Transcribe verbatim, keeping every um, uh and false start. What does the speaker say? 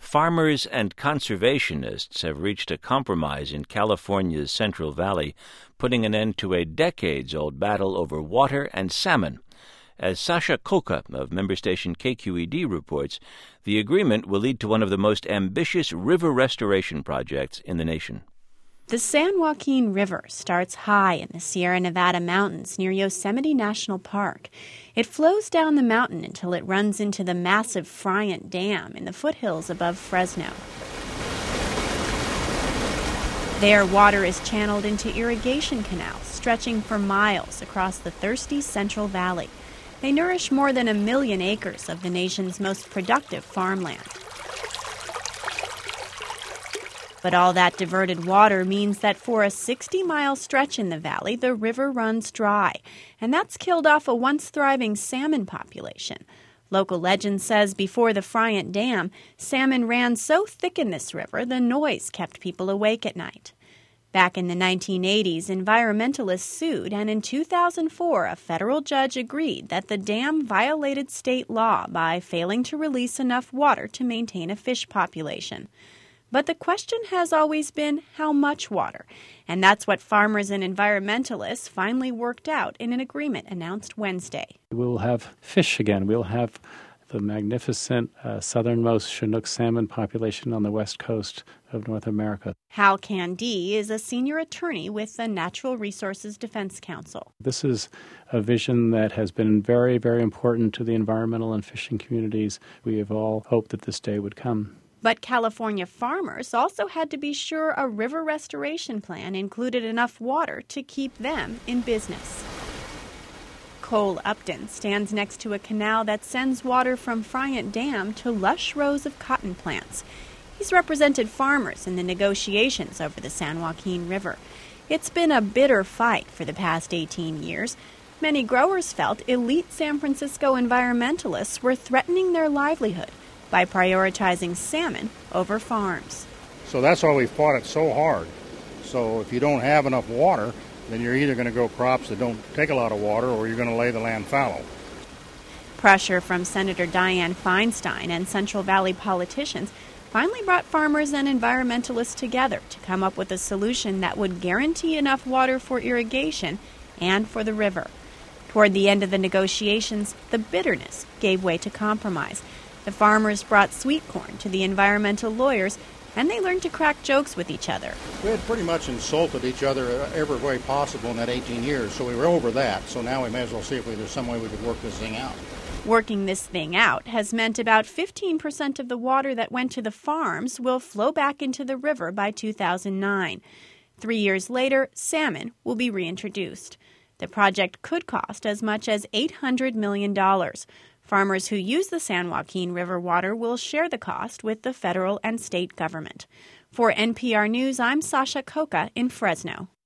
Farmers and conservationists have reached a compromise in California's Central Valley, putting an end to a decades-old battle over water and salmon. As Sasha Khokha of member station K Q E D reports, the agreement will lead to one of the most ambitious river restoration projects in the nation. The San Joaquin River starts high in the Sierra Nevada mountains near Yosemite National Park. It flows down the mountain until it runs into the massive Friant Dam in the foothills above Fresno. There, water is channeled into irrigation canals stretching for miles across the thirsty Central Valley. They nourish more than a million acres of the nation's most productive farmland. But all that diverted water means that for a sixty-mile stretch in the valley, the river runs dry, and that's killed off a once thriving salmon population. Local legend says before the Friant Dam, salmon ran so thick in this river the noise kept people awake at night. Back in the nineteen eighties, environmentalists sued, and in two thousand four, a federal judge agreed that the dam violated state law by failing to release enough water to maintain a fish population. But the question has always been how much water, and that's what farmers and environmentalists finally worked out in an agreement announced Wednesday. We'll have fish again. We'll have the magnificent uh, southernmost Chinook salmon population on the west coast of North America. Hal Candee is a senior attorney with the Natural Resources Defense Council. This is a vision that has been very, very important to the environmental and fishing communities. We have all hoped that this day would come. But California farmers also had to be sure a river restoration plan included enough water to keep them in business. Cole Upton stands next to a canal that sends water from Friant Dam to lush rows of cotton plants. He's represented farmers in the negotiations over the San Joaquin River. It's been a bitter fight for the past eighteen years. Many growers felt elite San Francisco environmentalists were threatening their livelihood by prioritizing salmon over farms. So that's why we fought it so hard. So if you don't have enough water, then you're either going to grow crops that don't take a lot of water or you're going to lay the land fallow. Pressure from Senator Dianne Feinstein and Central Valley politicians finally brought farmers and environmentalists together to come up with a solution that would guarantee enough water for irrigation and for the river. Toward the end of the negotiations, the bitterness gave way to compromise. The farmers brought sweet corn to the environmental lawyers, and they learned to crack jokes with each other. We had pretty much insulted each other every way possible in that eighteen years, so we were over that. So now we may as well see if there's some way we could work this thing out. Working this thing out has meant about fifteen percent of the water that went to the farms will flow back into the river by two thousand nine. Three years later, salmon will be reintroduced. The project could cost as much as eight hundred million dollars. Farmers who use the San Joaquin River water will share the cost with the federal and state government. For N P R News, I'm Sasha Khokha in Fresno.